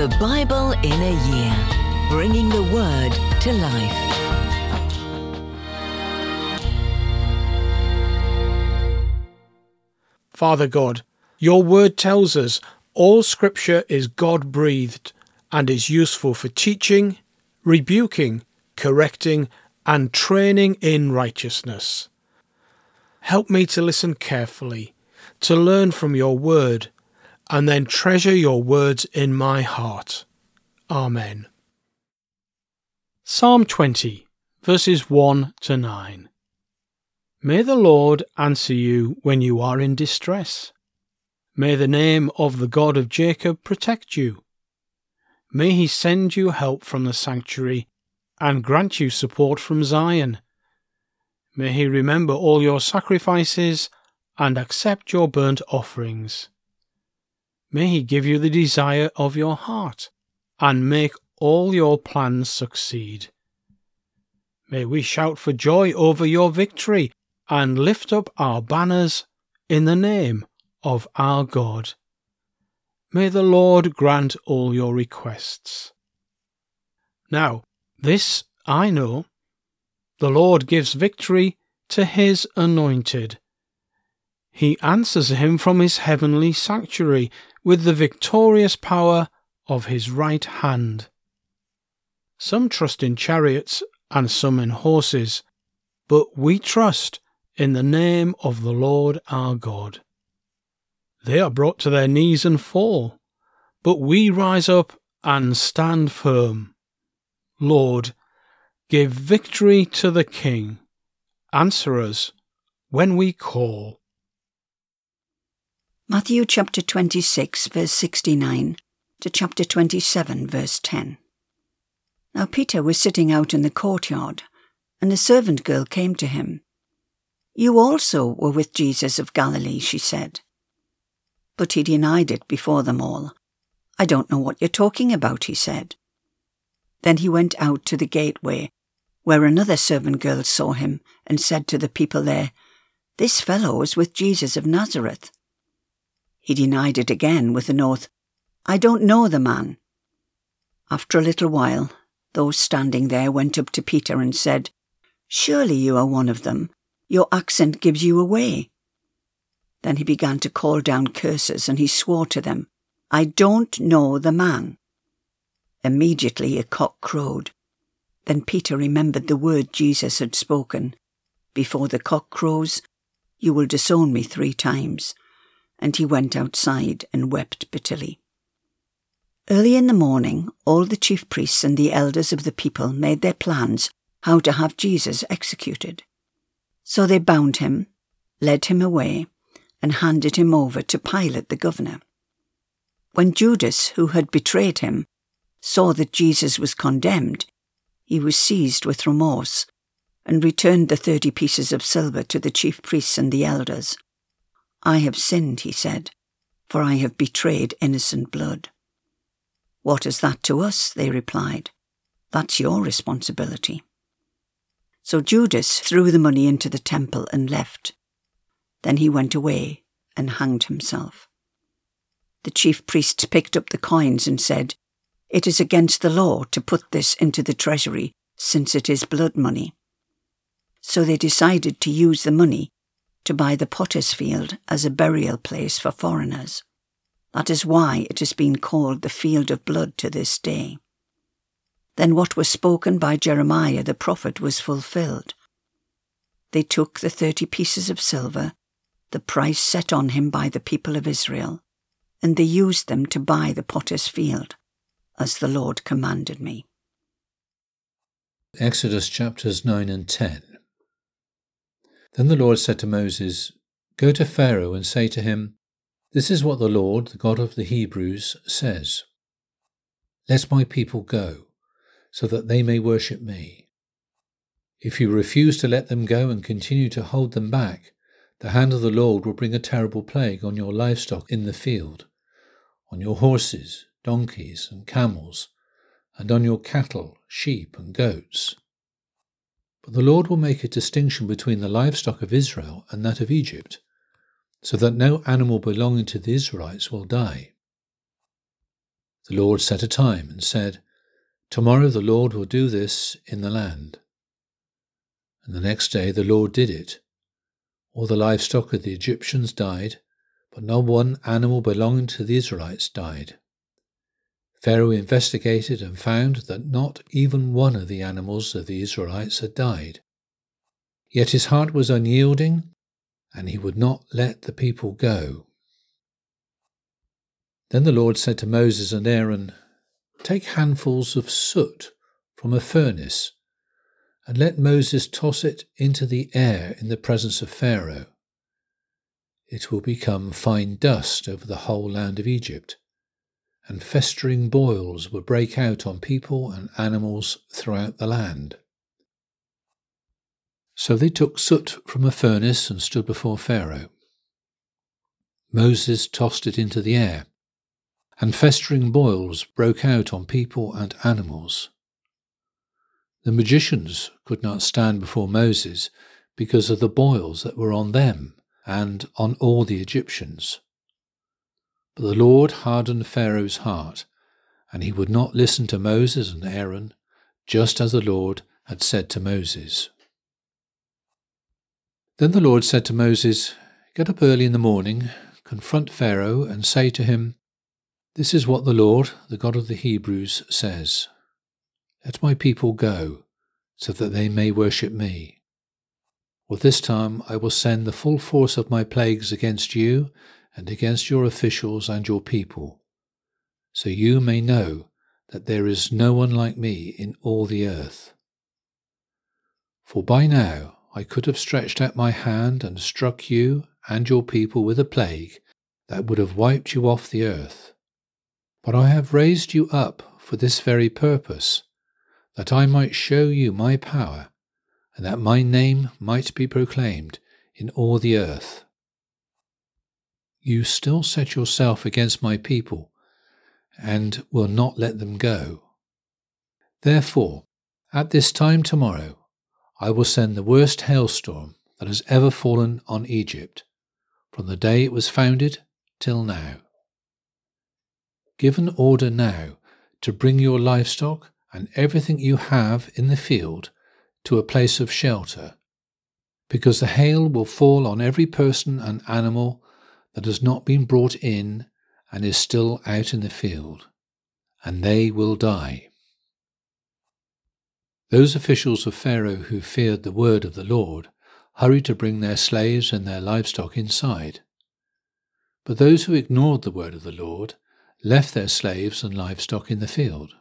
The Bible in a Year, bringing the Word to life. Father God, your Word tells us all Scripture is God-breathed and is useful for teaching, rebuking, correcting, and training in righteousness. Help me to listen carefully, to learn from your Word, and then treasure your words in my heart. Amen. Psalm 20, verses 1 to 9. May the Lord answer you when you are in distress. May the name of the God of Jacob protect you. May he send you help from the sanctuary and grant you support from Zion. May he remember all your sacrifices and accept your burnt offerings. May he give you the desire of your heart and make all your plans succeed. May we shout for joy over your victory and lift up our banners in the name of our God. May the Lord grant all your requests. Now, this I know, the Lord gives victory to his anointed. He answers him from his heavenly sanctuary with the victorious power of his right hand. Some trust in chariots and some in horses, but we trust in the name of the Lord our God. They are brought to their knees and fall, but we rise up and stand firm. Lord, give victory to the King. Answer us when we call. Matthew chapter 26, verse 69 to chapter 27, verse 10. Now Peter was sitting out in the courtyard, and a servant girl came to him. "You also were with Jesus of Galilee," she said. But he denied it before them all. "I don't know what you're talking about," he said. Then he went out to the gateway, where another servant girl saw him and said to the people there, "This fellow is with Jesus of Nazareth." He denied it again with an oath, "I don't know the man." After a little while, those standing there went up to Peter and said, "Surely you are one of them. Your accent gives you away." Then he began to call down curses, and he swore to them, "I don't know the man." Immediately a cock crowed. Then Peter remembered the word Jesus had spoken, "Before the cock crows, you will disown me 3 times." And he went outside and wept bitterly. Early in the morning, all the chief priests and the elders of the people made their plans how to have Jesus executed. So they bound him, led him away, and handed him over to Pilate the governor. When Judas, who had betrayed him, saw that Jesus was condemned, he was seized with remorse and returned the 30 pieces of silver to the chief priests and the elders. "I have sinned," he said, "for I have betrayed innocent blood." "What is that to us?" they replied. "That's your responsibility." So Judas threw the money into the temple and left. Then he went away and hanged himself. The chief priests picked up the coins and said, "It is against the law to put this into the treasury, since it is blood money." So they decided to use the money to buy the potter's field as a burial place for foreigners. That is why it has been called the Field of Blood to this day. Then what was spoken by Jeremiah the prophet was fulfilled. They took the 30 pieces of silver, the price set on him by the people of Israel, and they used them to buy the potter's field, as the Lord commanded me. Exodus chapters 9 and 10. Then the Lord said to Moses, "Go to Pharaoh and say to him, 'This is what the Lord, the God of the Hebrews, says. Let my people go, so that they may worship me. If you refuse to let them go and continue to hold them back, the hand of the Lord will bring a terrible plague on your livestock in the field, on your horses, donkeys, and camels, and on your cattle, sheep, and goats. But the Lord will make a distinction between the livestock of Israel and that of Egypt, so that no animal belonging to the Israelites will die. The Lord set a time and said, "Tomorrow the Lord will do this in the land." And the next day the Lord did it. All the livestock of the Egyptians died, but not one animal belonging to the Israelites died. Pharaoh investigated and found that not even one of the animals of the Israelites had died. Yet his heart was unyielding, and he would not let the people go. Then the Lord said to Moses and Aaron, "Take handfuls of soot from a furnace, and let Moses toss it into the air in the presence of Pharaoh. It will become fine dust over the whole land of Egypt, and festering boils will break out on people and animals throughout the land." So they took soot from a furnace and stood before Pharaoh. Moses tossed it into the air, and festering boils broke out on people and animals. The magicians could not stand before Moses because of the boils that were on them and on all the Egyptians. But the Lord hardened Pharaoh's heart, and he would not listen to Moses and Aaron, just as the Lord had said to Moses. Then the Lord said to Moses, "Get up early in the morning, confront Pharaoh, and say to him, 'This is what the Lord, the God of the Hebrews, says. Let my people go, so that they may worship me. For this time I will send the full force of my plagues against you and against your officials and your people, so you may know that there is no one like me in all the earth. For by now I could have stretched out my hand and struck you and your people with a plague that would have wiped you off the earth. But I have raised you up for this very purpose, that I might show you my power, and that my name might be proclaimed in all the earth. You still set yourself against my people, and will not let them go. Therefore, at this time tomorrow, I will send the worst hailstorm that has ever fallen on Egypt, from the day it was founded till now. Give an order now to bring your livestock and everything you have in the field to a place of shelter, because the hail will fall on every person and animal that has not been brought in and is still out in the field, and they will die." Those officials of Pharaoh who feared the word of the Lord hurried to bring their slaves and their livestock inside. But those who ignored the word of the Lord left their slaves and livestock in the field.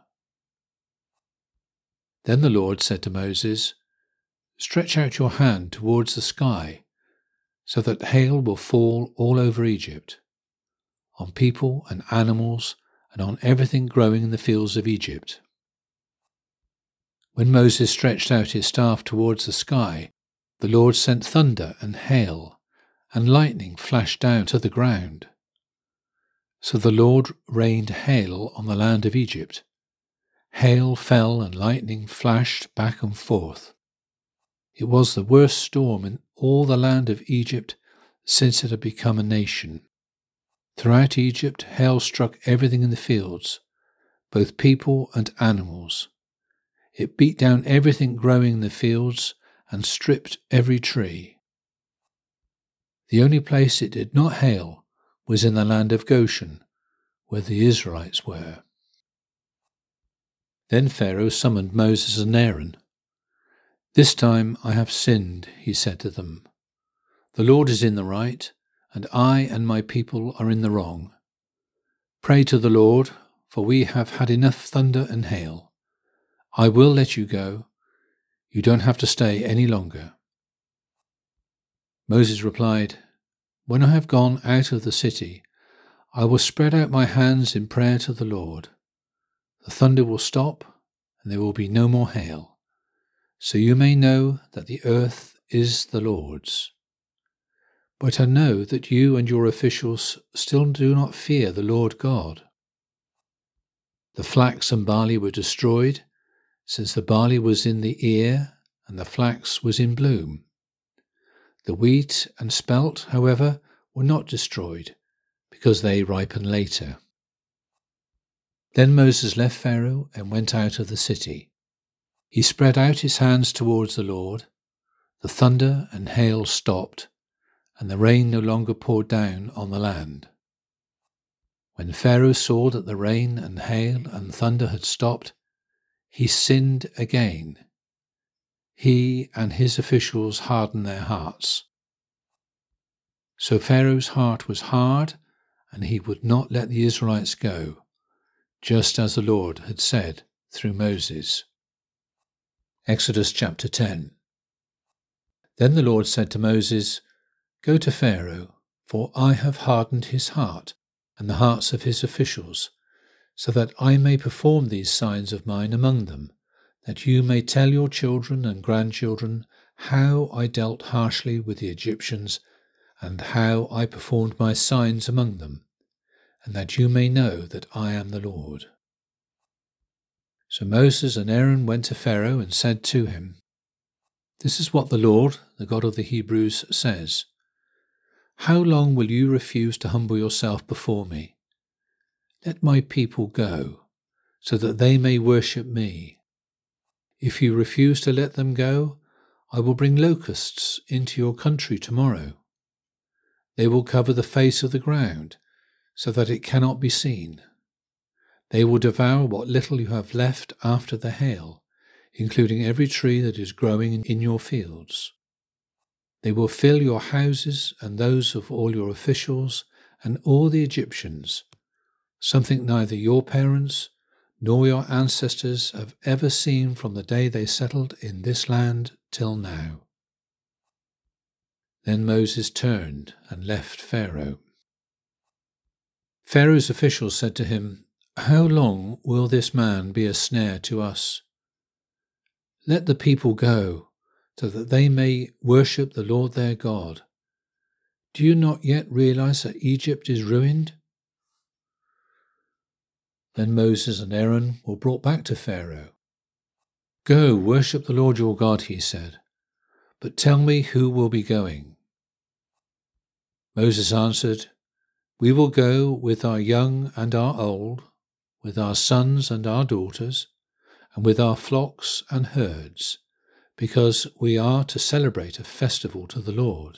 Then the Lord said to Moses, "Stretch out your hand towards the sky, so that hail will fall all over Egypt, on people and animals, and on everything growing in the fields of Egypt." When Moses stretched out his staff towards the sky, the Lord sent thunder and hail, and lightning flashed down to the ground. So the Lord rained hail on the land of Egypt. Hail fell and lightning flashed back and forth. It was the worst storm in all the land of Egypt since it had become a nation. Throughout Egypt, hail struck everything in the fields, both people and animals. It beat down everything growing in the fields and stripped every tree. The only place it did not hail was in the land of Goshen, where the Israelites were. Then Pharaoh summoned Moses and Aaron. "This time I have sinned," he said to them. "The Lord is in the right, and I and my people are in the wrong. Pray to the Lord, for we have had enough thunder and hail. I will let you go. You don't have to stay any longer." Moses replied, "When I have gone out of the city, I will spread out my hands in prayer to the Lord. The thunder will stop, and there will be no more hail, so you may know that the earth is the Lord's. But I know that you and your officials still do not fear the Lord God. The flax and barley were destroyed, since the barley was in the ear and the flax was in bloom. The wheat and spelt, however, were not destroyed, because they ripen later." Then Moses left Pharaoh and went out of the city. He spread out his hands towards the Lord. The thunder and hail stopped, and the rain no longer poured down on the land. When Pharaoh saw that the rain and hail and thunder had stopped, he sinned again. He and his officials hardened their hearts. So Pharaoh's heart was hard, and he would not let the Israelites go, just as the Lord had said through Moses. Exodus chapter 10. Then the Lord said to Moses, "Go to Pharaoh, for I have hardened his heart and the hearts of his officials, so that I may perform these signs of mine among them, that you may tell your children and grandchildren how I dealt harshly with the Egyptians and how I performed my signs among them, and that you may know that I am the Lord." So Moses and Aaron went to Pharaoh and said to him, "This is what the Lord, the God of the Hebrews, says. How long will you refuse to humble yourself before me? Let my people go, so that they may worship me. If you refuse to let them go, I will bring locusts into your country tomorrow. They will cover the face of the ground, so that it cannot be seen. They will devour what little you have left after the hail, including every tree that is growing in your fields. They will fill your houses and those of all your officials and all the Egyptians, something neither your parents nor your ancestors have ever seen from the day they settled in this land till now." Then Moses turned and left Pharaoh. Pharaoh's officials said to him, "How long will this man be a snare to us? Let the people go, so that they may worship the Lord their God. Do you not yet realize that Egypt is ruined?" Then Moses and Aaron were brought back to Pharaoh. "Go, worship the Lord your God," he said, "but tell me who will be going." Moses answered, "We will go with our young and our old, with our sons and our daughters, and with our flocks and herds, because we are to celebrate a festival to the Lord."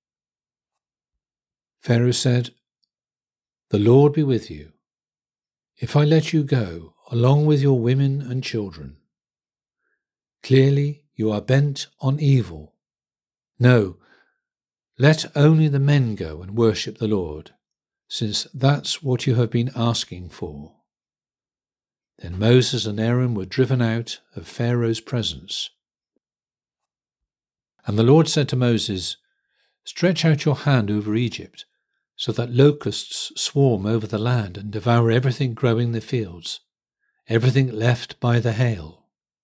Pharaoh said, "The Lord be with you. If I let you go, along with your women and children, clearly you are bent on evil. No, let only the men go and worship the Lord, since that's what you have been asking for." Then Moses and Aaron were driven out of Pharaoh's presence. And the Lord said to Moses, "Stretch out your hand over Egypt, so that locusts swarm over the land and devour everything growing in the fields, everything left by the hail."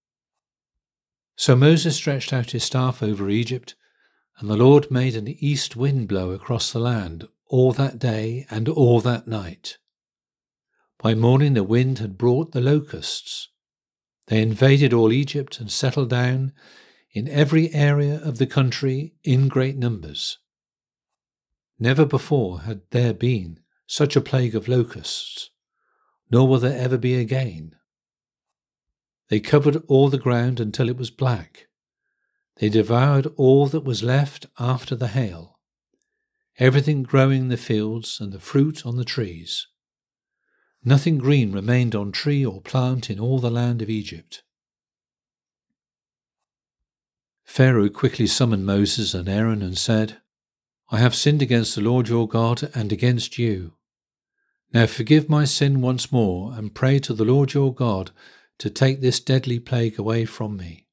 So Moses stretched out his staff over Egypt, and the Lord made an east wind blow across the land all that day and all that night. By morning the wind had brought the locusts. They invaded all Egypt and settled down in every area of the country in great numbers. Never before had there been such a plague of locusts, nor will there ever be again. They covered all the ground until it was black. They devoured all that was left after the hail, everything growing in the fields and the fruit on the trees. Nothing green remained on tree or plant in all the land of Egypt. Pharaoh quickly summoned Moses and Aaron and said, "I have sinned against the Lord your God and against you. Now forgive my sin once more and pray to the Lord your God to take this deadly plague away from me."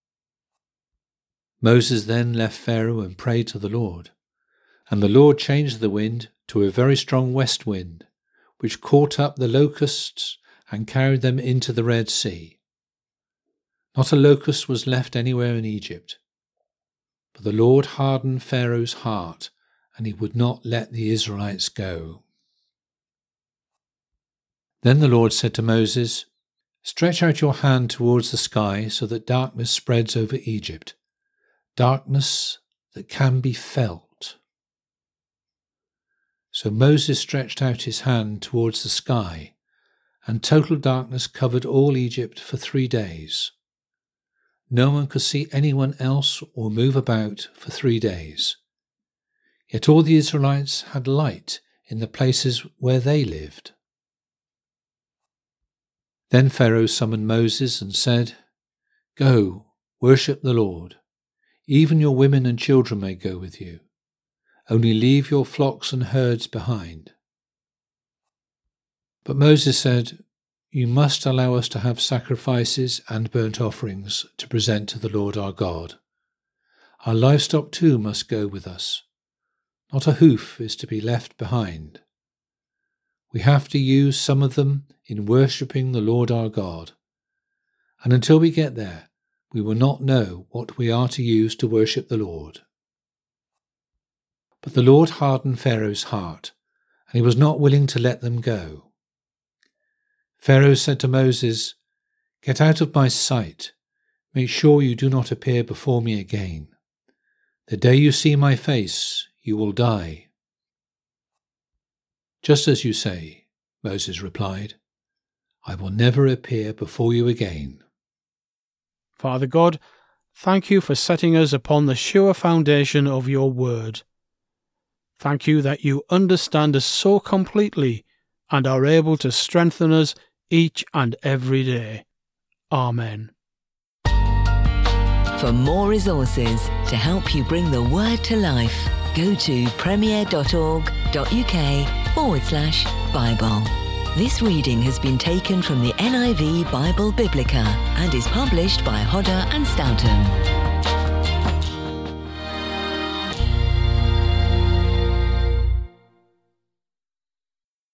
Moses then left Pharaoh and prayed to the Lord, and the Lord changed the wind to a very strong west wind, which caught up the locusts and carried them into the Red Sea. Not a locust was left anywhere in Egypt. But the Lord hardened Pharaoh's heart, and he would not let the Israelites go. Then the Lord said to Moses, "Stretch out your hand towards the sky so that darkness spreads over Egypt, darkness that can be felt." So Moses stretched out his hand towards the sky, and total darkness covered all Egypt for 3 days. No one could see anyone else or move about for 3 days. Yet all the Israelites had light in the places where they lived. Then Pharaoh summoned Moses and said, "Go, worship the Lord. Even your women and children may go with you. Only leave your flocks and herds behind." But Moses said, "You must allow us to have sacrifices and burnt offerings to present to the Lord our God. Our livestock too must go with us. Not a hoof is to be left behind. We have to use some of them in worshipping the Lord our God. And until we get there, we will not know what we are to use to worship the Lord." But the Lord hardened Pharaoh's heart, and he was not willing to let them go. Pharaoh said to Moses, "Get out of my sight. Make sure you do not appear before me again. The day you see my face, you will die." "Just as you say," Moses replied. "I will never appear before you again." Father God, thank you for setting us upon the sure foundation of your word. Thank you that you understand us so completely and are able to strengthen us each and every day. Amen. For more resources to help you bring the word to life, go to premier.org.uk/Bible. This reading has been taken from the NIV Bible Biblica and is published by Hodder and Stoughton.